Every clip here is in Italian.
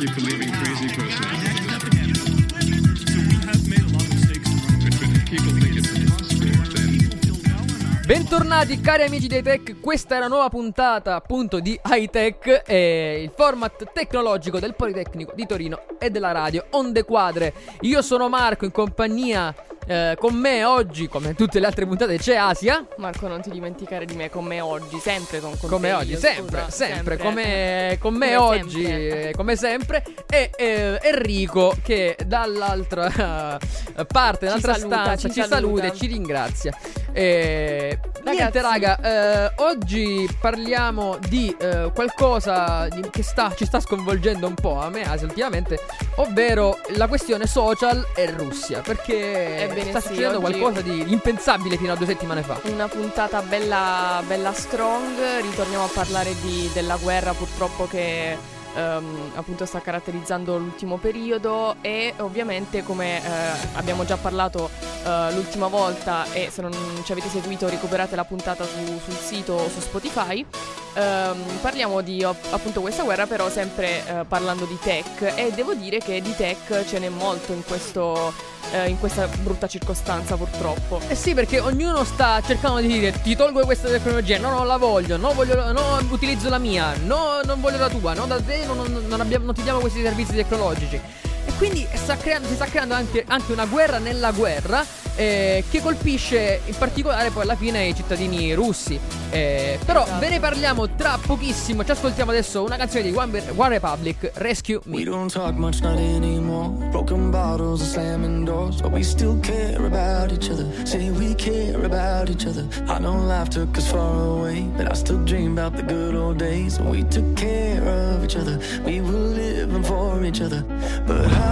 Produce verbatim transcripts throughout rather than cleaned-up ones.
you for leaving crazy personalities. Bentornati cari amici di iTech, questa è la nuova puntata appunto di iTech, eh, il format tecnologico del Politecnico di Torino e della radio Onde Quadre. Io sono Marco, in compagnia eh, con me oggi, come tutte le altre puntate, c'è Asia. Marco, non ti dimenticare di me, con me oggi, sempre con, con Come te oggi, io, sempre, scusa, sempre, sempre, come, con me come oggi, sempre. eh, come sempre. E eh, Enrico che dall'altra uh, parte, dall'altra Ci saluta, stanza, ci ci saluta saluta. e ci ringrazia. Eh, niente Ragazzi. raga, eh, oggi parliamo di eh, qualcosa di, che sta, ci sta sconvolgendo un po' a me Asia ultimamente, ovvero la questione social e Russia, perché Ebbene sta sì, succedendo oggi- qualcosa di impensabile fino a due settimane fa. Una puntata bella, bella strong. Ritorniamo a parlare di, della guerra purtroppo che ehm, appunto sta caratterizzando l'ultimo periodo. E ovviamente, come eh, abbiamo già parlato eh, l'ultima volta, e se non ci avete seguito recuperate la puntata su- sul sito o su Spotify, ehm, parliamo di app- appunto questa guerra, però sempre eh, parlando di tech. E devo dire che di tech ce n'è molto in questo eh, in questa brutta circostanza, purtroppo. Eh sì, perché ognuno sta cercando di dire: ti tolgo questa tecnologia, no, non la voglio, no, voglio, no, utilizzo la mia, no, non voglio la tua, no, da te non, non, non, abbiamo, non ti diamo questi servizi tecnologici. E quindi sta creando, si sta creando anche, anche una guerra nella guerra, eh, che colpisce in particolare poi alla fine i cittadini russi. Eh, però Esatto. ve ne parliamo tra pochissimo. Ci ascoltiamo adesso una canzone di One, One Republic, Rescue Me. We don't talk much, not anymore. Broken bottles and slamming doors, but we still care about each other. Say we care about each other. I know life took us far away, but I still dream about the good old days when we took care of each other. We were living for each other. But I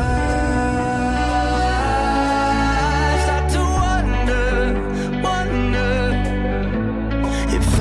start to wonder, wonder if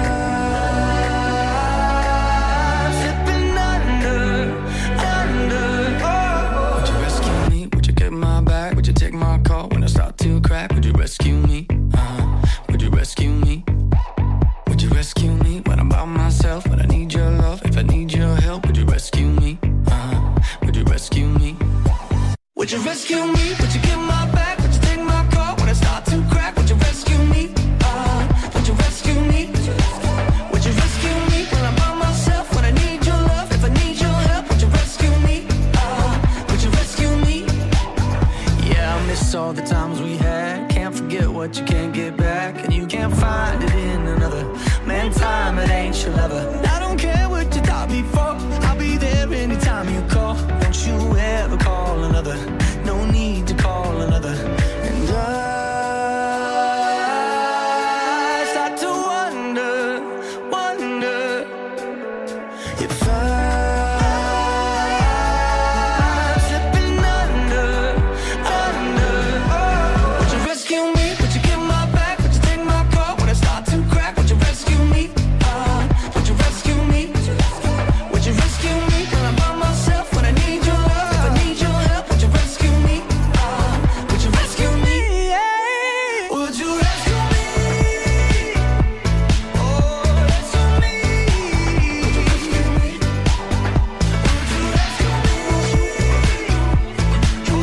I'm slipping under, under. Oh. Would you rescue me? Would you get my back? Would you take my call when I start to crack? Would you rescue me? Uh-huh. Would you rescue me? Would you rescue me when I'm by myself? When I need your love, if I need your help, would you rescue me? Uh-huh. Would you rescue me? Would you rescue me? Would you get my back? Would you take my call when I start to crack? Would you rescue me? Uh, would you rescue me? Would you rescue me when I'm by myself? When I need your love, if I need your help, would you rescue me? Uh, would you rescue me? Yeah, I miss all the times we had. Can't forget what you can't get back, and you can't find it in another. Man, time, it ain't your lover. I don't care what you thought before. I'll be there anytime you call. Don't you ever call another. No need to call another. And I start to wonder, wonder if I'm slipping under, under. Would you rescue me? Would you get my back? Would you take my call when I start to crack? Would you rescue me? Uh, would you rescue me? Would you rescue me when I'm by myself? When I need your love, if I need your help, would you rescue me? Uh, would you rescue me? Yeah. Would you rescue me? Oh, rescue me. Would you rescue me? Would you rescue me? Oh,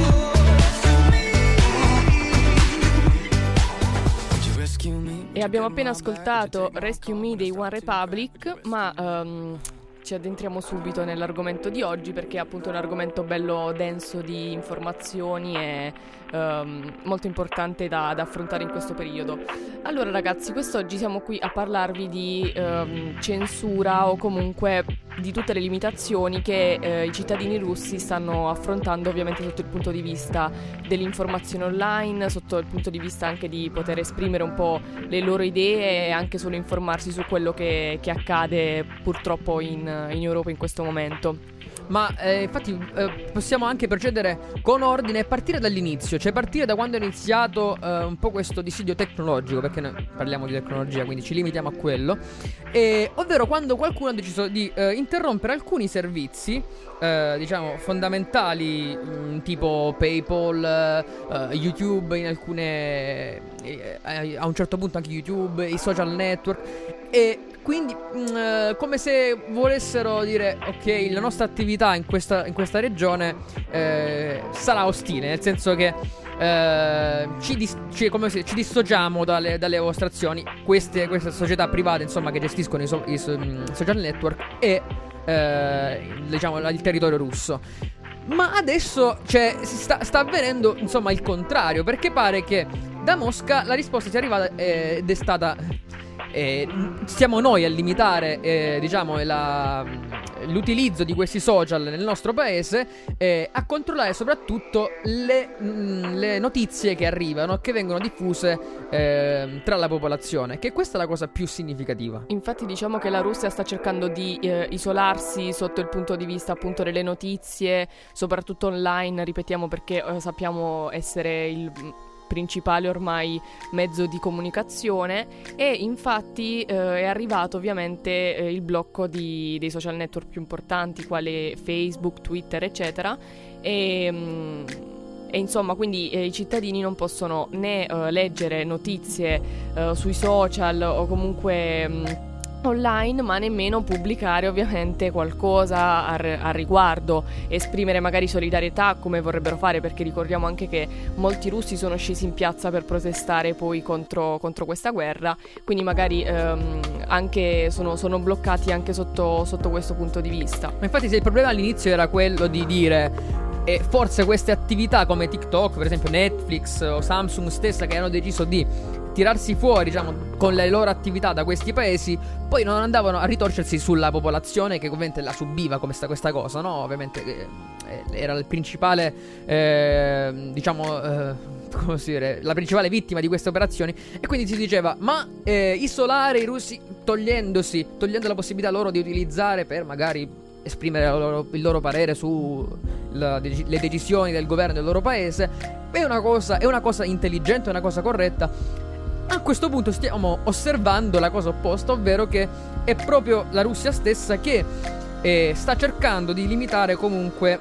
rescue me. Would you rescue me? E abbiamo appena ascoltato Rescue Me dei One Republic, ma ehm, ci addentriamo subito nell'argomento di oggi, perché è appunto un argomento bello denso di informazioni e ehm, molto importante da, da affrontare in questo periodo. Allora ragazzi, quest'oggi siamo qui a parlarvi di ehm, censura, o comunque di tutte le limitazioni che eh, i cittadini russi stanno affrontando, ovviamente sotto il punto di vista dell'informazione online, sotto il punto di vista anche di poter esprimere un po' le loro idee e anche solo informarsi su quello che, che accade purtroppo in, in Europa in questo momento. Ma eh, infatti eh, possiamo anche procedere con ordine e partire dall'inizio, cioè partire da quando è iniziato eh, un po' questo dissidio tecnologico, perché noi parliamo di tecnologia, quindi ci limitiamo a quello, e, ovvero quando qualcuno ha deciso di eh, interrompere alcuni servizi eh, diciamo fondamentali, mh, tipo PayPal, eh, YouTube, in alcune eh, a un certo punto anche YouTube, i social network, e quindi mh, eh, come se volessero dire ok, la nostra attività in questa, in questa regione eh, sarà ostile, nel senso che eh, ci, dis- ci, come se, ci dissociamo dalle, dalle vostre azioni, queste, queste società private insomma che gestiscono i, so- i so- social network e eh, diciamo il territorio russo. Ma adesso cioè, si sta, sta avvenendo insomma il contrario, perché pare che da Mosca la risposta sia arrivata eh, ed è stata eh, siamo noi a limitare eh, diciamo la, l'utilizzo di questi social nel nostro paese, eh, a controllare soprattutto le, mh, le notizie che arrivano, che vengono diffuse eh, tra la popolazione, che questa è la cosa più significativa. Infatti diciamo che la Russia sta cercando di eh, isolarsi sotto il punto di vista appunto delle notizie, soprattutto online, ripetiamo, perché eh, sappiamo essere il principale ormai mezzo di comunicazione, e infatti eh, è arrivato ovviamente eh, il blocco di, dei social network più importanti quali Facebook, Twitter eccetera, e, mh, e insomma quindi eh, i cittadini non possono né eh, leggere notizie eh, sui social o comunque mh, online, ma nemmeno pubblicare ovviamente qualcosa a, a riguardo, esprimere magari solidarietà come vorrebbero fare, perché ricordiamo anche che molti russi sono scesi in piazza per protestare poi contro, contro questa guerra, quindi magari ehm, anche sono, sono bloccati anche sotto, sotto questo punto di vista. Ma infatti se il problema all'inizio era quello di dire e forse queste attività come TikTok, per esempio Netflix o Samsung stessa, che hanno deciso di tirarsi fuori, diciamo, con le loro attività da questi paesi, poi non andavano a ritorcersi sulla popolazione che ovviamente la subiva come sta questa cosa, no? Ovviamente eh, era il principale, eh, diciamo, eh, come si dire, la principale vittima di queste operazioni, e quindi si diceva, ma eh, isolare i russi togliendosi, togliendo la possibilità loro di utilizzare per magari esprimere il loro, il loro parere su la, le decisioni del governo del loro paese, è una cosa, è una cosa intelligente, è una cosa corretta. A questo punto stiamo osservando la cosa opposta, ovvero che è proprio la Russia stessa che eh, sta cercando di limitare comunque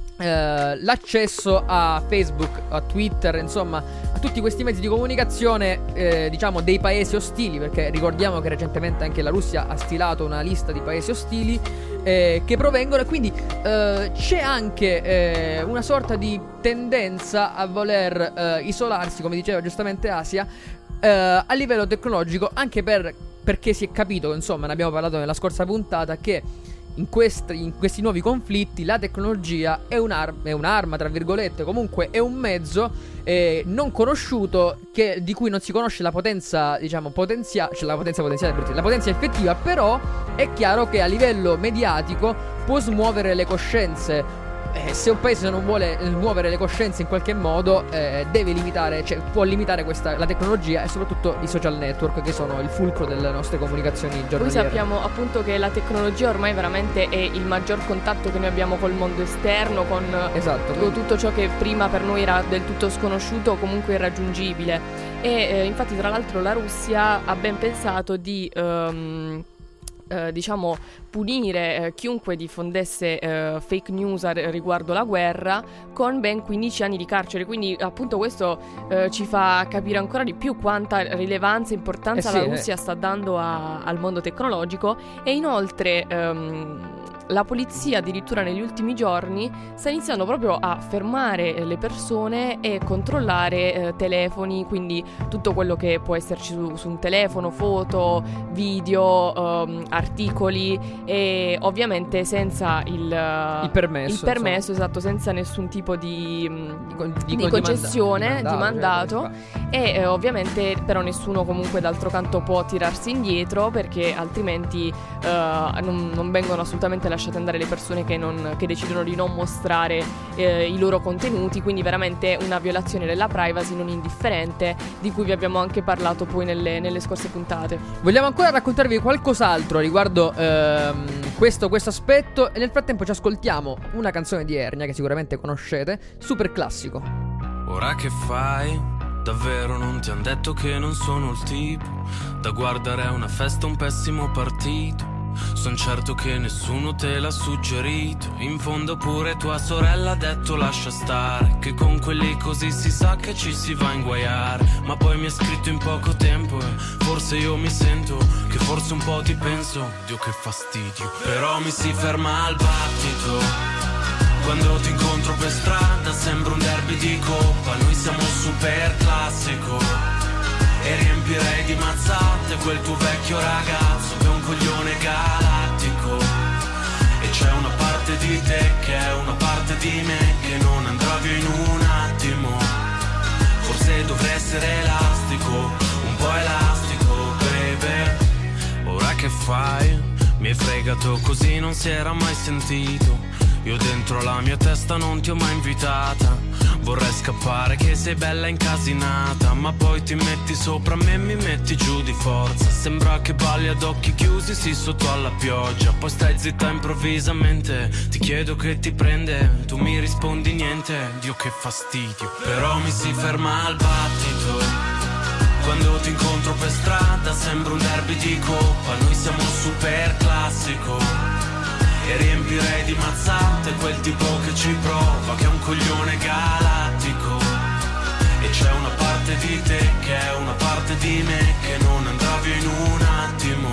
eh, l'accesso a Facebook, a Twitter, insomma a tutti questi mezzi di comunicazione eh, diciamo dei paesi ostili, perché ricordiamo che recentemente anche la Russia ha stilato una lista di paesi ostili eh, che provengono, e quindi eh, c'è anche eh, una sorta di tendenza a voler eh, isolarsi, come diceva giustamente Asia, eh, a livello tecnologico, anche per, perché si è capito, insomma ne abbiamo parlato nella scorsa puntata, che In questi, in questi nuovi conflitti la tecnologia è, un'ar- è un'arma, tra virgolette, comunque è un mezzo eh, non conosciuto, che, di cui non si conosce la potenza, diciamo, potenziale, cioè la potenza potenziale, la potenza effettiva, però è chiaro che a livello mediatico può smuovere le coscienze. Eh, se un paese non vuole muovere le coscienze in qualche modo, eh, deve limitare, cioè può limitare questa, la tecnologia e soprattutto i social network, che sono il fulcro delle nostre comunicazioni giornaliere. Noi sappiamo appunto che la tecnologia ormai veramente è il maggior contatto che noi abbiamo col mondo esterno, con, esatto, con tutto ciò che prima per noi era del tutto sconosciuto o comunque irraggiungibile. E eh, infatti tra l'altro la Russia ha ben pensato di um, eh, diciamo punire eh, chiunque diffondesse eh, fake news a, riguardo la guerra con ben quindici anni di carcere. Quindi appunto questo eh, ci fa capire ancora di più quanta rilevanza e importanza eh sì, la Russia eh. sta dando a, al mondo tecnologico. E inoltre ehm, la polizia addirittura negli ultimi giorni sta iniziando proprio a fermare le persone e controllare eh, telefoni, quindi tutto quello che può esserci su, su un telefono, foto, video, ehm, articoli, e ovviamente senza il, il permesso, il permesso esatto, senza nessun tipo di, di, di, di concessione, di mandato, di mandato cioè, e eh, ovviamente però nessuno comunque d'altro canto può tirarsi indietro, perché altrimenti eh, non, non vengono assolutamente lasciate andare le persone che, non, che decidono di non mostrare eh, i loro contenuti. Quindi veramente una violazione della privacy non indifferente, di cui vi abbiamo anche parlato poi nelle, nelle scorse puntate. Vogliamo ancora raccontarvi qualcos'altro riguardo ehm, questo, questo aspetto, e nel frattempo ci ascoltiamo una canzone di Ernia che sicuramente conoscete, super classico. Ora che fai? Davvero non ti han detto che non sono il tipo da guardare a una festa, un pessimo partito? Son certo che nessuno te l'ha suggerito. In fondo pure tua sorella ha detto lascia stare, che con quelli così si sa che ci si va a inguaiare. Ma poi mi ha scritto in poco tempo e forse io mi sento che forse un po' ti penso. Dio che fastidio. Però mi si ferma al battito quando ti incontro per strada, sembra un derby di coppa. Noi siamo super classico e riempirei di mazzate quel tuo vecchio ragazzo che è un coglione galattico. E c'è una parte di te che è una parte di me che non andrà via in un attimo. Forse dovrei essere elastico, un po' elastico, baby. Ora che fai? Mi hai fregato così, non si era mai sentito. Io dentro la mia testa non ti ho mai invitata. Vorrei scappare che sei bella incasinata, ma poi ti metti sopra me e mi metti giù di forza. Sembra che balli ad occhi chiusi, sì, sotto alla pioggia. Poi stai zitta improvvisamente, ti chiedo che ti prende, tu mi rispondi niente. Dio che fastidio. Però mi si ferma al battito quando ti incontro per strada, sembra un derby di coppa. Noi siamo super classico e riempirei di mazzate quel tipo che ci prova, che è un coglione galattico. E c'è una parte di te che è una parte di me che non andrà via in un attimo.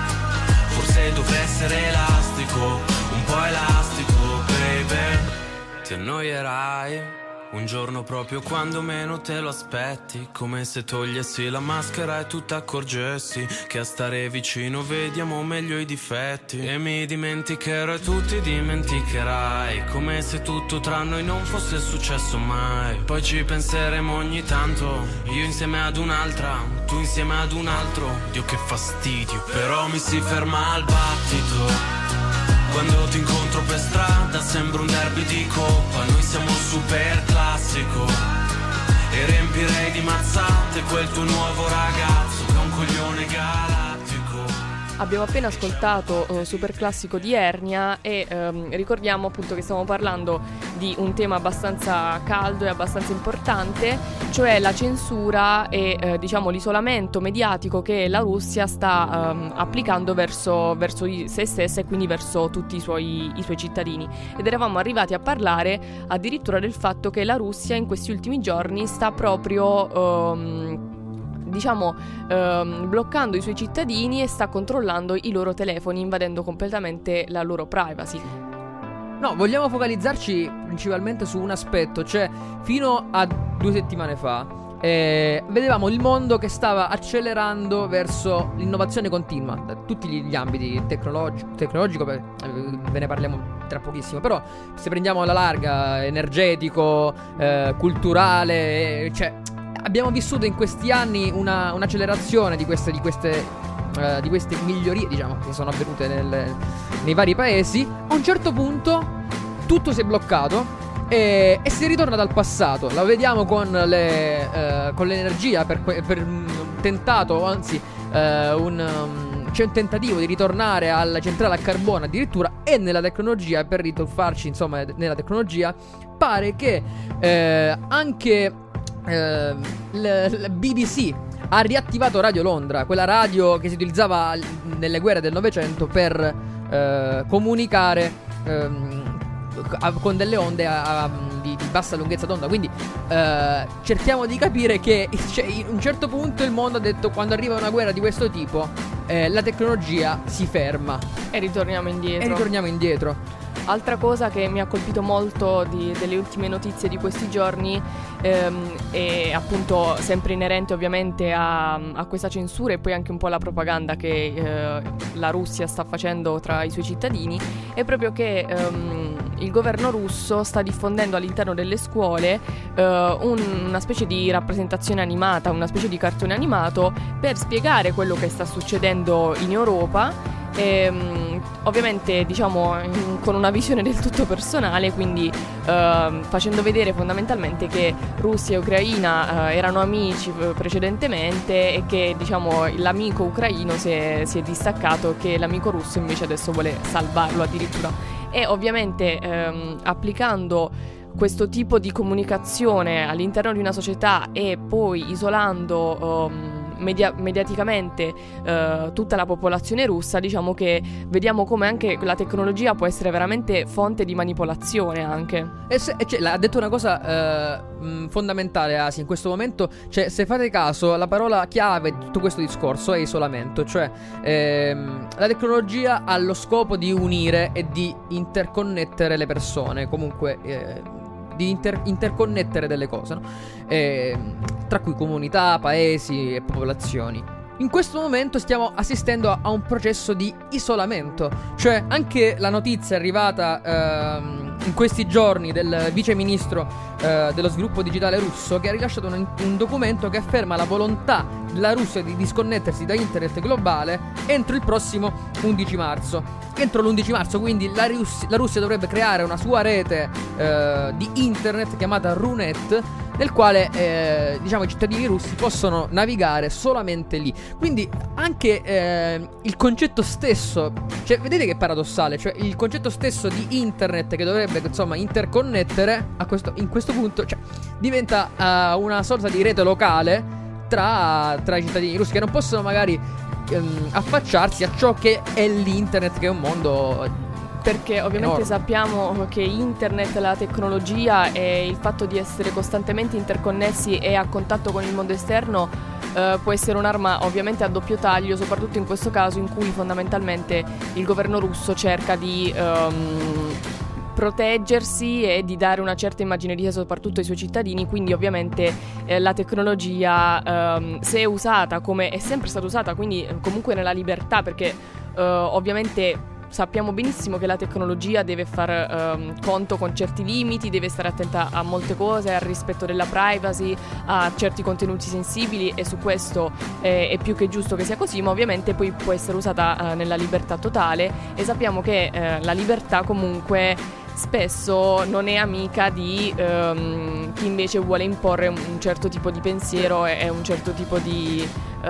Forse dovrei essere elastico, un po' elastico, baby. Ti annoierai un giorno proprio quando meno te lo aspetti, come se togliessi la maschera e tu t'accorgessi che a stare vicino vediamo meglio i difetti. E mi dimenticherò e tu ti dimenticherai, come se tutto tra noi non fosse successo mai. Poi ci penseremo ogni tanto, io insieme ad un'altra, tu insieme ad un altro. Dio che fastidio. Però mi si ferma al battito quando ti incontro per strada, sembra un derby di coppa. Noi siamo super classico e riempirei di mazzate quel tuo nuovo ragazzo che è un coglione galattico. Abbiamo appena ascoltato uh, Super Classico di Ernia e um, ricordiamo appunto che stiamo parlando di un tema abbastanza caldo e abbastanza importante, cioè la censura e uh, diciamo l'isolamento mediatico che la Russia sta um, applicando verso, verso se stessa e quindi verso tutti i suoi, i suoi cittadini. Ed eravamo arrivati a parlare addirittura del fatto che la Russia in questi ultimi giorni sta proprio um, diciamo ehm, bloccando i suoi cittadini e sta controllando i loro telefoni, invadendo completamente la loro privacy. No, vogliamo focalizzarci principalmente su un aspetto, cioè fino a due settimane fa eh, vedevamo il mondo che stava accelerando verso l'innovazione continua da tutti gli ambiti tecnologi- tecnologico, beh, ve ne parliamo tra pochissimo, però se prendiamo alla larga, energetico, eh, culturale, eh, cioè abbiamo vissuto in questi anni una, un'accelerazione di queste, di queste, uh, di queste migliorie, diciamo, che sono avvenute nel, nei vari paesi. A un certo punto tutto si è bloccato e, e si ritorna dal passato. La vediamo con, le, uh, con l'energia, per, per un tentato, anzi uh, un... Um, c'è un tentativo di ritornare alla centrale a carbone addirittura, e nella tecnologia, per rituffarci insomma nella tecnologia, pare che eh, anche Uh, l- l- B B C ha riattivato Radio Londra, quella radio che si utilizzava nelle guerre del Novecento per uh, comunicare um, a- con delle onde a- a- di-, di bassa lunghezza d'onda. Quindi uh, cerchiamo di capire che cioè, in un certo punto il mondo ha detto: quando arriva una guerra di questo tipo eh, la tecnologia si ferma e ritorniamo indietro. E ritorniamo indietro. Altra cosa che mi ha colpito molto di, delle ultime notizie di questi giorni ehm, è appunto sempre inerente ovviamente a, a questa censura e poi anche un po' alla propaganda che eh, la Russia sta facendo tra i suoi cittadini, è proprio che ehm, il governo russo sta diffondendo all'interno delle scuole eh, un, una specie di rappresentazione animata, una specie di cartone animato per spiegare quello che sta succedendo in Europa. E, um, ovviamente diciamo in, con una visione del tutto personale, quindi uh, facendo vedere fondamentalmente che Russia e Ucraina uh, erano amici uh, precedentemente e che diciamo l'amico ucraino si è, si è distaccato, che l'amico russo invece adesso vuole salvarlo addirittura. E ovviamente um, applicando questo tipo di comunicazione all'interno di una società e poi isolando um, media- mediaticamente uh, tutta la popolazione russa, diciamo che vediamo come anche la tecnologia può essere veramente fonte di manipolazione anche. E se, e cioè, ha detto una cosa uh, mh, fondamentale, Asi, in questo momento, cioè se fate caso la parola chiave di tutto questo discorso è isolamento, cioè ehm, la tecnologia ha lo scopo di unire e di interconnettere le persone, comunque eh, di inter- interconnettere delle cose, no? eh, tra cui comunità, paesi e popolazioni. In questo momento stiamo assistendo a, a un processo di isolamento, cioè anche la notizia arrivata ehm, in questi giorni del vice ministro eh, dello sviluppo digitale russo, che ha rilasciato un, un documento che afferma la volontà della Russia di disconnettersi da internet globale entro il prossimo undici marzo. Entro l'undici marzo, quindi, la, Russia, la Russia dovrebbe creare una sua rete eh, di internet chiamata Runet, nel quale eh, diciamo i cittadini russi possono navigare solamente lì. Quindi anche eh, il concetto stesso, cioè vedete che paradossale, cioè il concetto stesso di internet che dovrebbe insomma interconnettere a questo, in questo punto, cioè diventa uh, una sorta di rete locale tra, tra i cittadini russi, che non possono magari um, affacciarsi a ciò che è l'internet, che è un mondo. Perché ovviamente enorme. Sappiamo che internet, la tecnologia e il fatto di essere costantemente interconnessi e a contatto con il mondo esterno eh, può essere un'arma ovviamente a doppio taglio, soprattutto in questo caso in cui fondamentalmente il governo russo cerca di um, proteggersi e di dare una certa immagineria soprattutto ai suoi cittadini. Quindi ovviamente eh, la tecnologia um, se è usata come è sempre stata usata, quindi comunque nella libertà, perché uh, ovviamente sappiamo benissimo che la tecnologia deve far um, conto con certi limiti, deve stare attenta a molte cose, al rispetto della privacy, a certi contenuti sensibili, e su questo eh, è più che giusto che sia così, ma ovviamente poi può essere usata uh, nella libertà totale, e sappiamo che uh, la libertà comunque spesso non è amica di um, chi invece vuole imporre un, un certo tipo di pensiero e, e un certo tipo di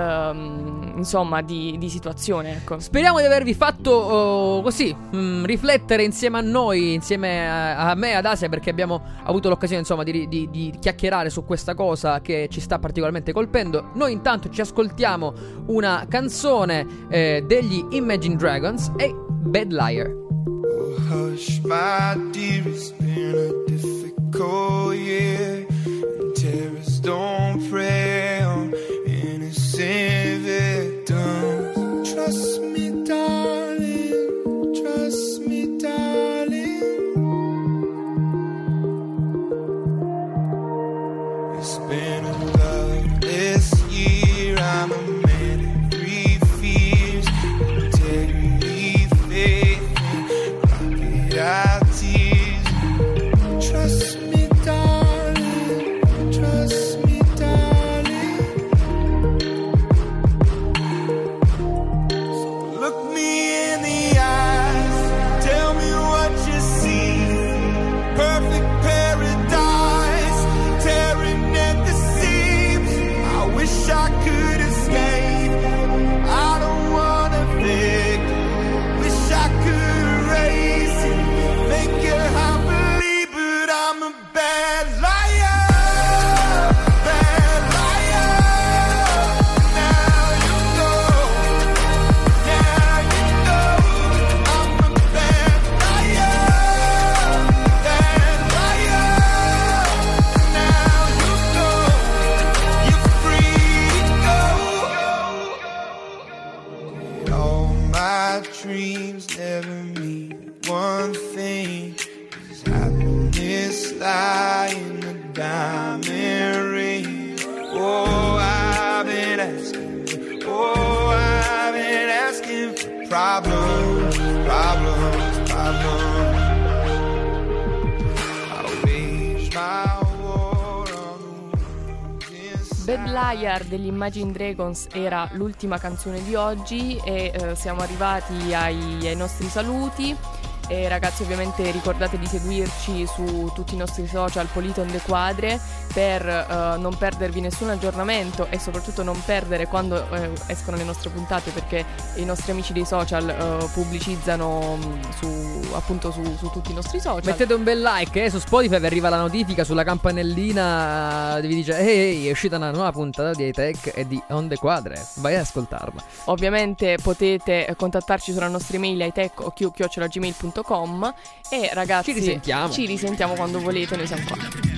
um, insomma di, di situazione, ecco. Speriamo di avervi fatto oh, così mh, riflettere insieme a noi, insieme a, a me, ad Asia, perché abbiamo avuto l'occasione insomma di, di, di chiacchierare su questa cosa che ci sta particolarmente colpendo. Noi intanto ci ascoltiamo una canzone eh, degli Imagine Dragons e Bad Liar. Hush, my dear, it's been a difficult year, and terrorists don't prey on innocent victims. Trust me, darling, trust me, darling. It's been a loveless year, I'm a man in three fears, integrity, faith, I tease. Trust me, darling, trust me, darling. So look me in the eyes, tell me what you see. Perfect paradise, tearing at the seams. I wish I could escape, I don't wanna think. Wish I could erase it, make you happily, but I'm a bad liar, bad liar. Now you know, now you know, I'm a bad liar, bad liar. Now you know, you're free to go. All my dreams never mean one thing, is happiness lie in the diamond ring. Oh, I've been asking, oh, I've been asking for problems, problems, problems. I wage my war on the wounds Bad inside. Liar degli Imagine Dragons era l'ultima canzone di oggi, e eh, siamo arrivati ai, ai nostri saluti. E ragazzi, ovviamente ricordate di seguirci su tutti i nostri social Polito on the Quadre per uh, non perdervi nessun aggiornamento e soprattutto non perdere quando uh, escono le nostre puntate, perché i nostri amici dei social uh, pubblicizzano um, su, appunto su, su tutti i nostri social. Mettete un bel like, eh, su Spotify vi arriva la notifica sulla campanellina, vi dice ehi, ehi, è uscita una nuova puntata di Hightech e di On the Quadre, vai ad ascoltarla. Ovviamente potete contattarci sulla nostra email hightech chiocciola gmail punto com e ragazzi ci risentiamo ci risentiamo quando volete, noi siamo qua.